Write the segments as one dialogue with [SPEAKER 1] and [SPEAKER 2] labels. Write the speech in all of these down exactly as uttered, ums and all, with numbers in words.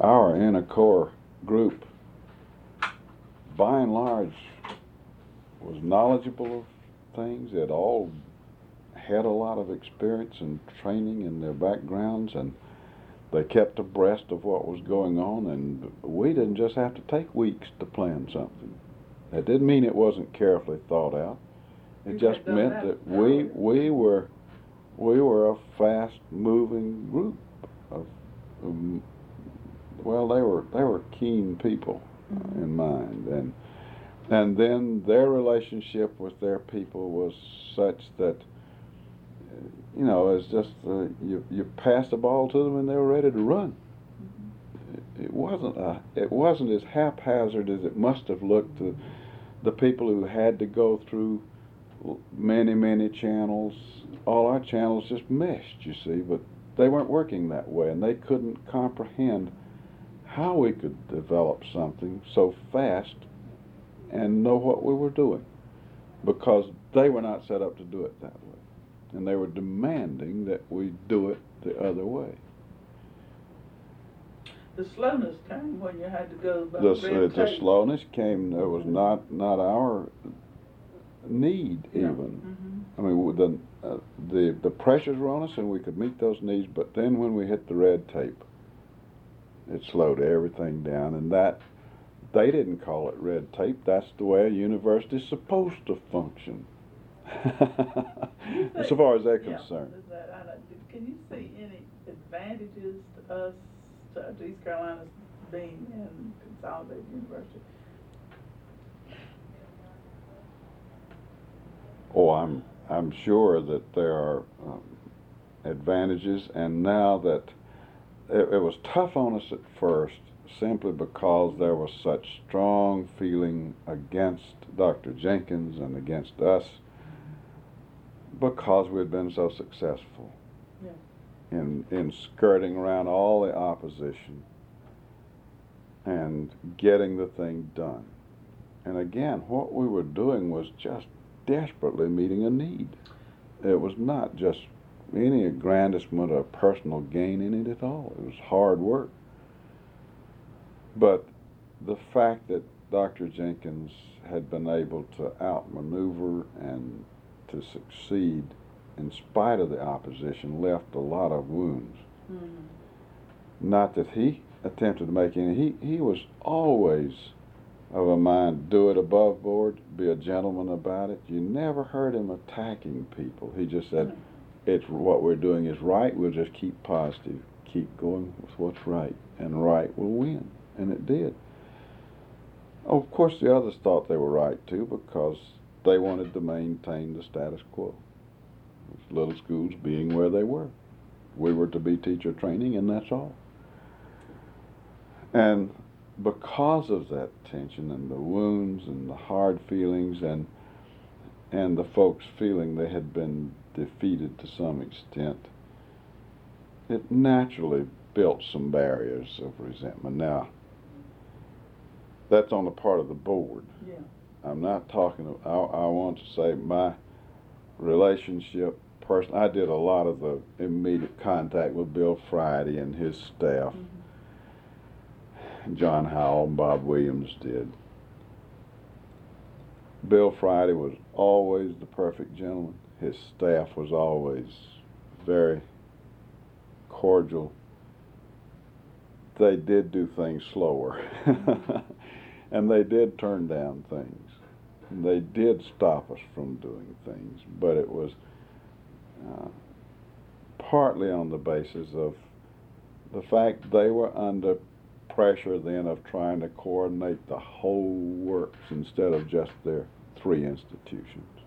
[SPEAKER 1] our inner core group, by and large, was knowledgeable of things. It all had a lot of experience and training in their backgrounds, and they kept abreast of what was going on, and we didn't just have to take weeks to plan something. That didn't mean it wasn't carefully thought out. It
[SPEAKER 2] You
[SPEAKER 1] just
[SPEAKER 2] had done
[SPEAKER 1] meant
[SPEAKER 2] that
[SPEAKER 1] that we
[SPEAKER 2] earlier.
[SPEAKER 1] we were we were a fast-moving group of, um, well, they were they were keen people
[SPEAKER 2] Mhm.
[SPEAKER 1] in mind, and and then their relationship with their people was such that, you know, it's just uh, you you pass the ball to them and they were ready to run.
[SPEAKER 2] Mhm.
[SPEAKER 1] It, it wasn't a, it wasn't as haphazard as it must have looked to the people who had to go through many many channels. All our channels just meshed, you see, but they weren't working that way, and they couldn't comprehend how we could develop something so fast and know what we were doing, because they were not set up to do it that way, and they were demanding that we do it the other way.
[SPEAKER 2] The slowness came when you had to go by
[SPEAKER 1] The,
[SPEAKER 2] red
[SPEAKER 1] uh, the
[SPEAKER 2] tape.
[SPEAKER 1] slowness came. There was not not our need
[SPEAKER 2] Yeah.
[SPEAKER 1] even.
[SPEAKER 2] Mhm.
[SPEAKER 1] I mean, with the uh, the the pressures were on us, and we could meet those needs. But then when we hit the red tape, it slowed everything down, and that they didn't call it red tape. That's the way a university's supposed to function.
[SPEAKER 2] You
[SPEAKER 1] As
[SPEAKER 2] think-
[SPEAKER 1] far as they're
[SPEAKER 2] yeah,
[SPEAKER 1] concerned.
[SPEAKER 2] is that, I don't- can you see any advantages to us, to to East Carolina being in Consolidated University?
[SPEAKER 1] Oh, I'm I'm sure that there are um, advantages, and now that it, it was tough on us at first, simply because there was such strong feeling against Doctor Jenkins and against us, because we had been so successful
[SPEAKER 2] Yeah.
[SPEAKER 1] in in skirting around all the opposition and getting the thing done. And again, what we were doing was just desperately meeting a need. It was not just any aggrandizement or personal gain in it at all. It was hard work. But the fact that Doctor Jenkins had been able to outmaneuver and to succeed in spite of the opposition left a lot of wounds.
[SPEAKER 2] Mm-hmm.
[SPEAKER 1] Not that he attempted to make any. He, he was always of a mind, do it above board, be a gentleman about it. You never heard him attacking people. He just said,
[SPEAKER 2] Mm-hmm.
[SPEAKER 1] it's what we're doing is right, we'll just keep positive, keep going with what's right, and right will win. And it did. Oh, of course, the others thought they were right, too, because they wanted to maintain the status quo. Little schools being where they were. We were to be teacher training, and that's all. And because of that tension and the wounds and the hard feelings and and the folks feeling they had been defeated to some extent, it naturally built some barriers of resentment. Now, that's on the part of the board.
[SPEAKER 2] Yeah.
[SPEAKER 1] I'm not talking, I, I want to say my relationship person, I did a lot of the immediate contact with Bill Friday and his staff.
[SPEAKER 2] Mm-hmm.
[SPEAKER 1] John Howell and Bob Williams did. Bill Friday was always the perfect gentleman. His staff was always very cordial. They did do things slower. And they did turn down things. And they did stop us from doing things. But it was uh, partly on the basis of the fact they were under pressure then of trying to coordinate the whole works instead of just their three institutions.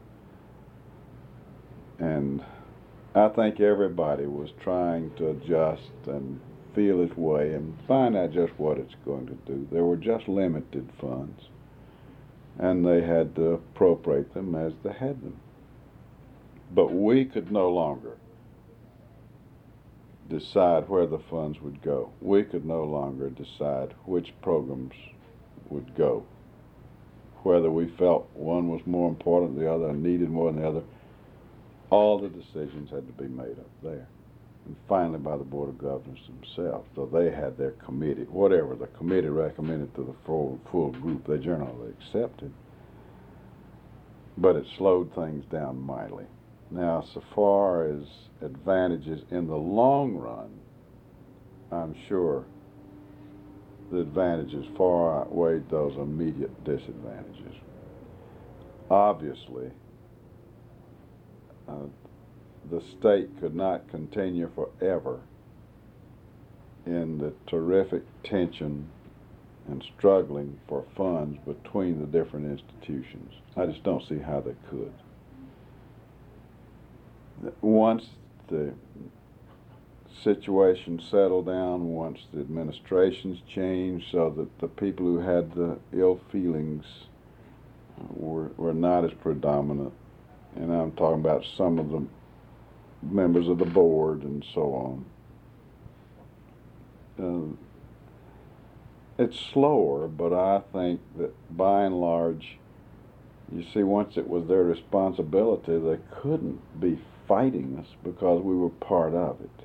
[SPEAKER 1] And I think everybody was trying to adjust and feel its way and find out just what it's going to do. There were just limited funds, and they had to appropriate them as they had them. But we could no longer decide where the funds would go. We could no longer decide which programs would go. Whether we felt one was more important than the other and needed more than the other, all the decisions had to be made up there. and finally by the Board of Governors themselves. So they had their committee, whatever the committee recommended to the full, full group, they generally accepted. But it slowed things down mightily. Now, so far as advantages in the long run, I'm sure the advantages far outweighed those immediate disadvantages. Obviously, uh, the state could not continue forever in the terrific tension and struggling for funds between the different institutions. I just don't see how they could. Once the situation settled down, once the administrations changed so that the people who had the ill feelings were, were not as predominant, and I'm talking about some of the members of the board and so on. Uh, it's slower, but I think that by and large, you see, once it was their responsibility, they couldn't be fighting us because we were part of it.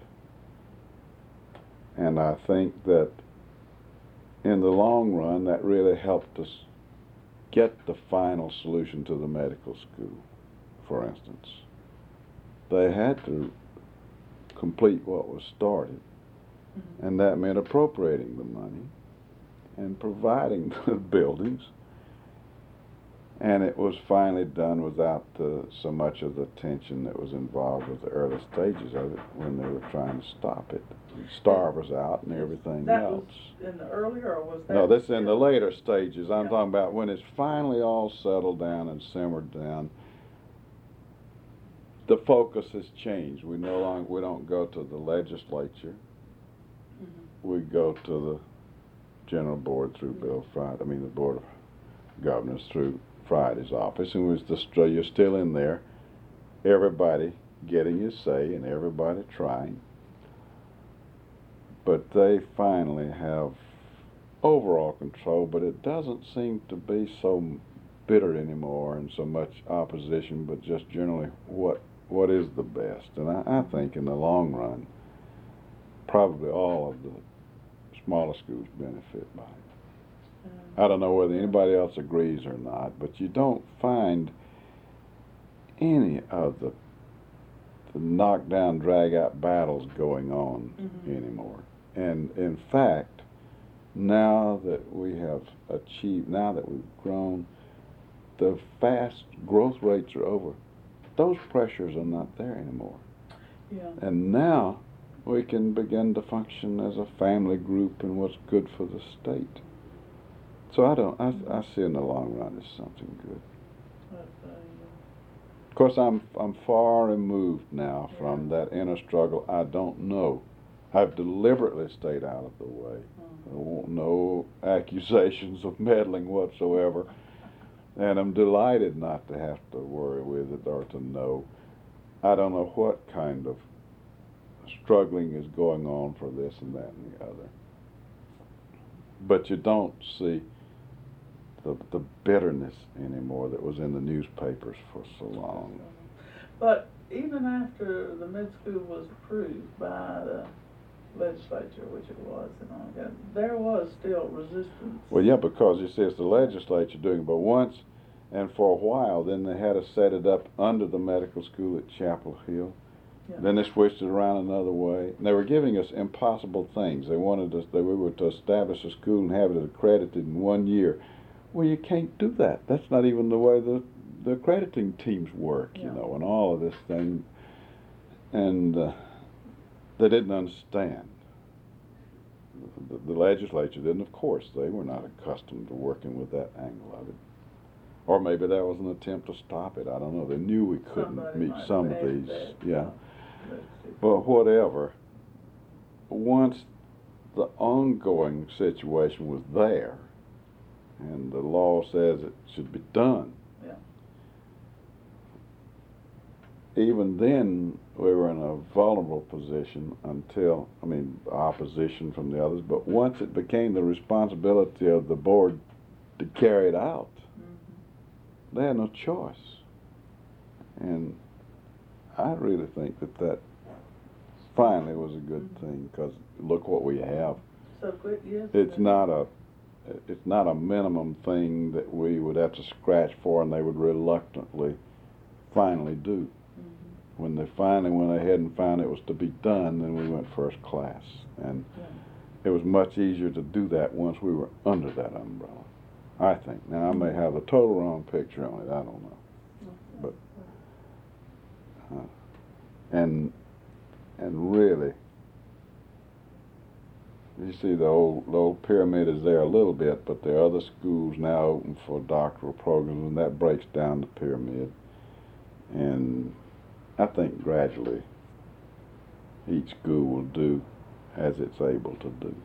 [SPEAKER 1] And I think that in the long run, that really helped us get the final solution to the medical school, for instance. They had to complete what was started, mm-hmm. and that meant appropriating the money and providing the buildings. And it was finally done without uh, so much of the tension that was involved with the early stages of it when they were trying to stop it, and starve us out and everything
[SPEAKER 2] that
[SPEAKER 1] else.
[SPEAKER 2] Was in the earlier, or was that?
[SPEAKER 1] No, this is in the later stages. I'm
[SPEAKER 2] yeah.
[SPEAKER 1] talking about when it's finally all settled down and simmered down. The focus has changed. We no longer we don't go to the legislature. Mm-hmm. We go to the general board through mm-hmm. Bill Friday. I mean the Board of Governors through Friday's office, and was the, you're still in there, everybody getting his say and everybody trying. But they finally have overall control, but it doesn't seem to be so bitter anymore and so much opposition, but just generally what what is the best. And I, I think in the long run, probably all of the smaller schools benefit by it. I don't know whether anybody else agrees or not, but you don't find any of the, the knock-down, drag-out battles going on mm-hmm. anymore. And in fact, now that we have achieved, now that we've grown, the fast growth rates are over. Those pressures are not there anymore.
[SPEAKER 2] Yeah.
[SPEAKER 1] And now we can begin to function as a family group and what's good for the state. So I don't. I, I see in the long run as something good. Of course, I'm I'm far removed now yeah. from that inner struggle. I don't know. I've deliberately stayed out of the way. Mm-hmm. I want no accusations of meddling whatsoever, and I'm delighted not to have to worry with it or to know. I don't know what kind of struggling is going on for this and that and the other. But you don't see The, the bitterness anymore that was in the newspapers for so long.
[SPEAKER 2] But even after the mid-school was approved by the legislature, which it was, and all that, there was still resistance.
[SPEAKER 1] Well, yeah, because you see, it's the legislature doing it, but once and for a while, then they had to set it up under the medical school at Chapel Hill. Yeah. Then they switched it around another way. And they were giving us impossible things. They wanted us, they, we were to establish a school and have it accredited in one year. Well, you can't do that. That's not even the way the, the accrediting teams work, yeah. you know, and all of this thing. And uh, they didn't understand. The, the legislature didn't, of course. They were not accustomed to working with that angle of it. Or maybe that was an attempt to stop it. I don't know. They knew we couldn't
[SPEAKER 2] Somebody
[SPEAKER 1] meet some of these.
[SPEAKER 2] That.
[SPEAKER 1] Yeah. But whatever. Once the ongoing situation was there, and the law says it should be done.
[SPEAKER 2] Yeah.
[SPEAKER 1] Even then, we were in a vulnerable position until, I mean, opposition from the others, but once it became the responsibility of the board to carry it out, mm-hmm. they had no choice. And I really think that that finally was a good
[SPEAKER 2] Mm-hmm.
[SPEAKER 1] thing, because look what we have.
[SPEAKER 2] So quick, yes.
[SPEAKER 1] It's
[SPEAKER 2] sir.
[SPEAKER 1] not a, it's not a minimum thing that we would have to scratch for, and they would reluctantly finally do.
[SPEAKER 2] Mm-hmm.
[SPEAKER 1] When they finally went ahead and found it was to be done, then we went first class. And
[SPEAKER 2] Yeah.
[SPEAKER 1] it was much easier to do that once we were under that umbrella, I think. Now, I may have the total wrong picture on it, I don't know. But, uh, and, and really, you see the old, the old pyramid is there a little bit, but there are other schools now open for doctoral programs, and that breaks down the pyramid. And I think gradually each school will do as it's able to do.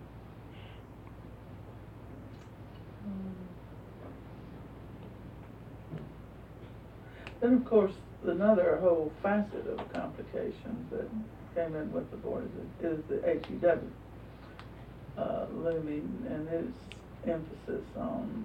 [SPEAKER 2] Then, of course, another whole facet of complications that came in with the board is, is the H E W uh, looming and its emphasis on,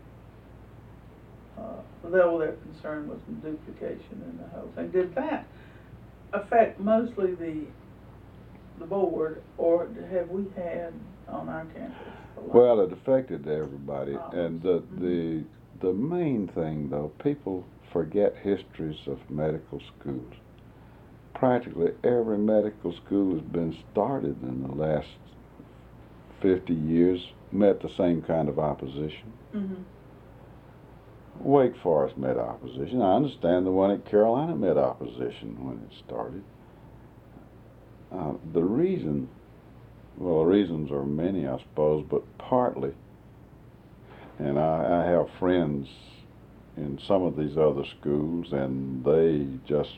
[SPEAKER 2] uh, though their concern was duplication in the whole thing. Did that affect mostly the the board, or have we had on our campus a lot?
[SPEAKER 1] Well, it affected everybody,
[SPEAKER 2] Oh.
[SPEAKER 1] and the,
[SPEAKER 2] Mhm.
[SPEAKER 1] the the main thing, though, people forget histories of medical schools. Practically every medical school has been started in the last fifty years, met the same kind of opposition.
[SPEAKER 2] Mm-hmm.
[SPEAKER 1] Wake Forest met opposition. I understand the one at Carolina met opposition when it started. Uh, the reason, well, the reasons are many, I suppose, but partly, and I, I have friends in some of these other schools, and they just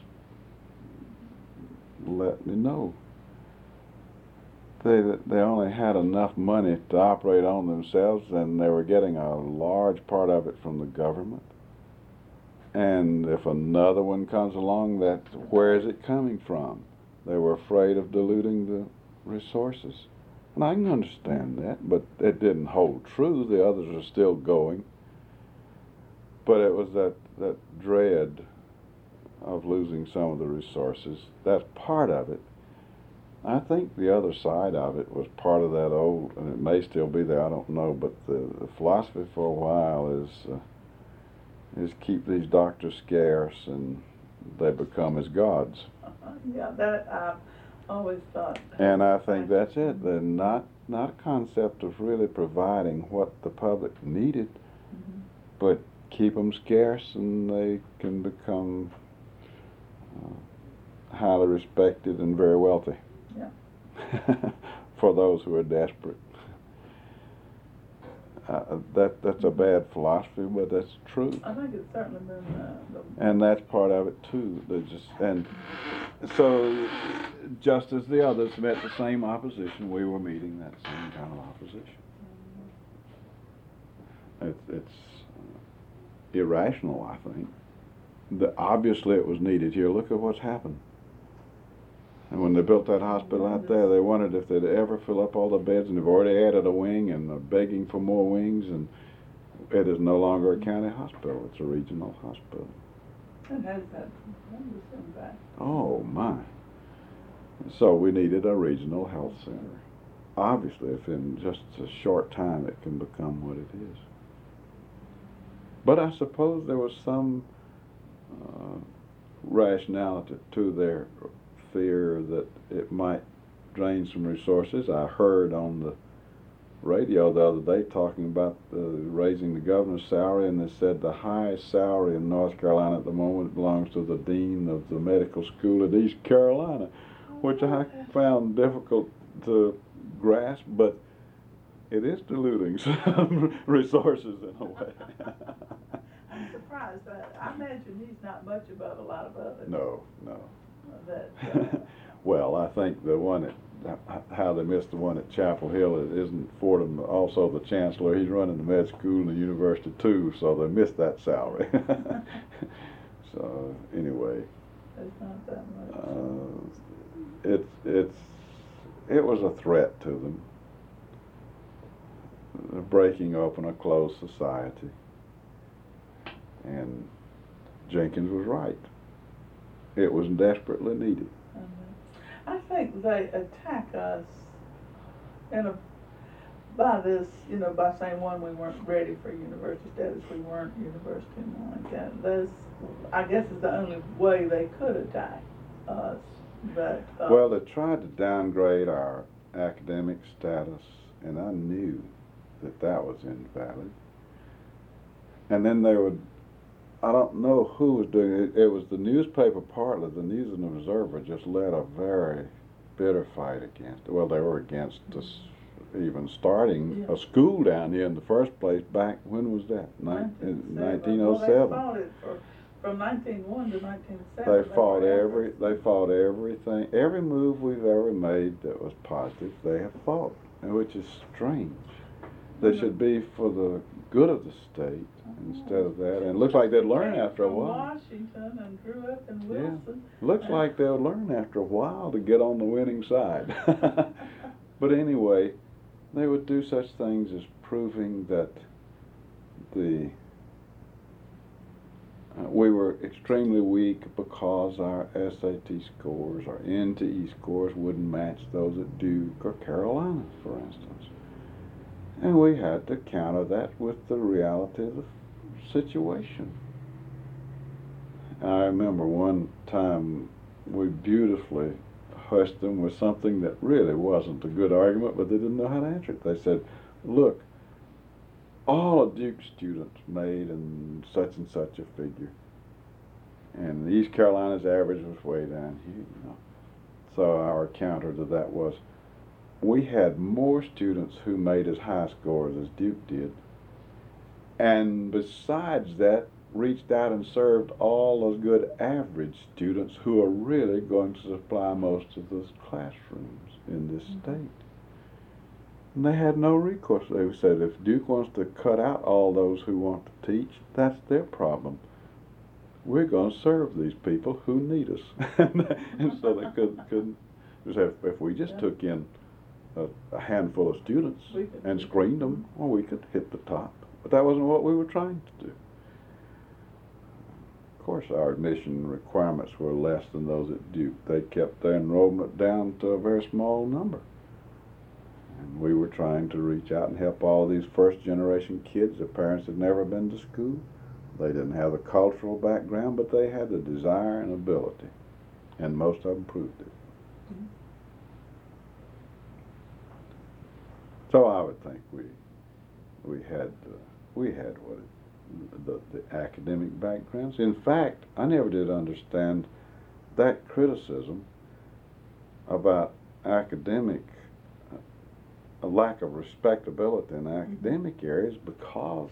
[SPEAKER 1] let me know they they only had enough money to operate on themselves, and they were getting a large part of it from the government. And if another one comes along, that where is it coming from? They were afraid of diluting the resources. And I can understand that, but it didn't hold true. The others are still going. But it was that, that dread of losing some of the resources. That's part of it. I think the other side of it was part of that old, and it may still be there, I don't know, but the, the philosophy for a while is uh, is keep these doctors scarce, and they become as gods.
[SPEAKER 2] Uh-huh. Yeah, that I've always thought.
[SPEAKER 1] And I think that's it. They're not, not a concept of really providing what the public needed,
[SPEAKER 2] Mm-hmm.
[SPEAKER 1] but keep them scarce, and they can become uh, highly respected and very wealthy.
[SPEAKER 2] Yeah.
[SPEAKER 1] For those who are desperate. Uh, that that's a bad philosophy, but that's true.
[SPEAKER 2] I think it's certainly been uh, the.
[SPEAKER 1] And that's part of it too. They just and so, just as the others met the same opposition, we were meeting that same kind of opposition. It's it's uh, irrational, I think. The, obviously, it was needed here. Look at what's happened. And when they built that hospital out there, they wondered if they'd ever fill up all the beds, and they've already added a wing, and they're begging for more wings, and it is no longer a county hospital, it's a regional hospital.
[SPEAKER 2] It has that tremendous impact.
[SPEAKER 1] Oh, my. So we needed a regional health center. Obviously, if in just a short time it can become what it is. But I suppose there was some uh, rationality to their fear that it might drain some resources. I heard on the radio the other day talking about uh, raising the governor's salary, and they said the highest salary in North Carolina at the moment belongs to the dean of the medical school at East Carolina, which I found difficult to grasp, but it is diluting some resources in a way.
[SPEAKER 2] I'm surprised. I, I imagine he's not much above a lot of others.
[SPEAKER 1] No, no.
[SPEAKER 2] That, uh,
[SPEAKER 1] Well, I think the one at, how they missed the one at Chapel Hill, it isn't Fordham also the chancellor. He's running the med school and the university too, so they missed that salary. So anyway,
[SPEAKER 2] it's not that much.
[SPEAKER 1] uh, it's it's it was a threat to them, uh, breaking open a closed society, and Jenkins was right. It was desperately needed.
[SPEAKER 2] Mhm. I think they attack us in a, by this, you know, by saying, one, we weren't ready for university status, we weren't university and like that. That's, I guess, is the only way they could attack us. But uh,
[SPEAKER 1] well, they tried to downgrade our academic status, and I knew that that was invalid. And then they would, I don't know who was doing it, it was the newspaper partly, the News and Observer just led a very bitter fight against it. Well, they were against us even starting
[SPEAKER 2] yeah.
[SPEAKER 1] a school down here in the first place back, when was that? nineteen oh seven.
[SPEAKER 2] Well, they fought it for, from nineteen oh one to nineteen oh seven.
[SPEAKER 1] They fought every, they fought everything, every move we've ever made that was positive, they have fought, and which is strange. They should be for the good of the state instead of that, and it looks like they'd learn after a while.
[SPEAKER 2] Washington and grew up in Wilson.
[SPEAKER 1] Yeah. Looks like they'll learn after a while to get on the winning side. But anyway, they would do such things as proving that the uh, we were extremely weak because our S A T scores, our N T E scores wouldn't match those at Duke or Carolina, for instance. And we had to counter that with the reality of the situation. I remember one time we beautifully hushed them with something that really wasn't a good argument, but they didn't know how to answer it. They said, look, all of Duke's students made in such and such a figure, and East Carolina's average was way down here, you know. So our counter to that was, we had more students who made as high scores as Duke did, and besides that, reached out and served all those good average students who are really going to supply most of those classrooms in this mm-hmm. state. And they had no recourse. They said, if Duke wants to cut out all those who want to teach, that's their problem. We're going to serve these people who need us. And so they couldn't, couldn't if, if we just yeah. took in a, a handful of students and screened them, well, we could hit the top. But that wasn't what we were trying to do. Of course, our admission requirements were less than those at Duke. They kept their enrollment down to a very small number. And we were trying to reach out and help all these first-generation kids. Their parents had never been to school. They didn't have a cultural background, but they had the desire and ability. And most of them proved it. Mm-hmm. So I would think we we had uh, we had what it, the, the academic backgrounds. In fact, I never did understand that criticism about academic, uh, a lack of respectability in academic mm-hmm. areas, because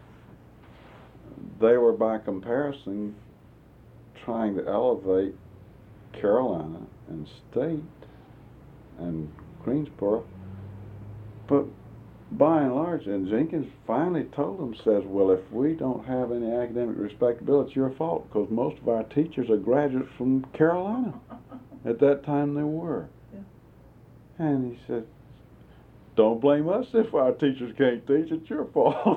[SPEAKER 1] they were, by comparison, trying to elevate Carolina and State and Greensboro. But by and large, and Jenkins finally told them, says, well, if we don't have any academic respectability, it's your fault, because most of our teachers are graduates from Carolina. At that time, they were. Yeah. And he said, don't blame us if our teachers can't teach, it's your fault.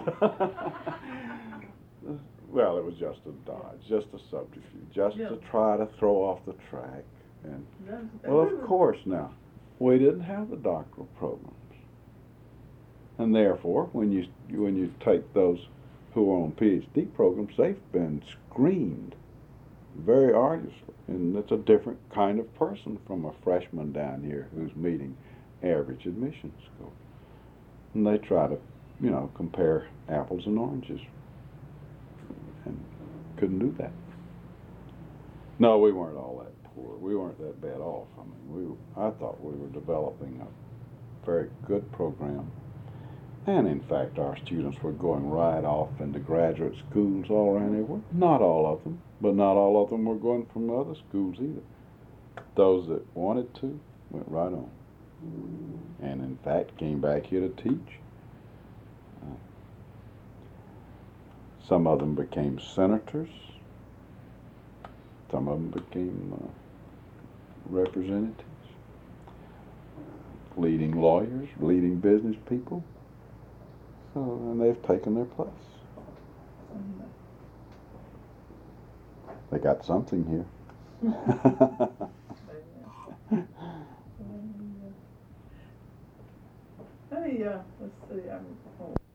[SPEAKER 1] Well, it was just a dodge, just a subterfuge, just yeah. to try to throw off the track. And well, of course, now, we didn't have the doctoral programs. And therefore, when you when you take those who are on PhD programs, they've been screened very arduously. And it's a different kind of person from a freshman down here who's meeting average admission score. And they try to, you know, compare apples and oranges. And couldn't do that. No, we weren't all that poor. We weren't that bad off. I mean, we I thought we were developing a very good program. And in fact, our students were going right off into graduate schools all around here. Not all of them, but not all of them were going from other schools either. Those that wanted to went right on. And in fact, came back here to teach. Uh, some of them became senators. Some of them became uh, representatives, leading lawyers, leading business people. So, and they've taken their place. They got something here.
[SPEAKER 2] me, uh, let's see, I'm, oh.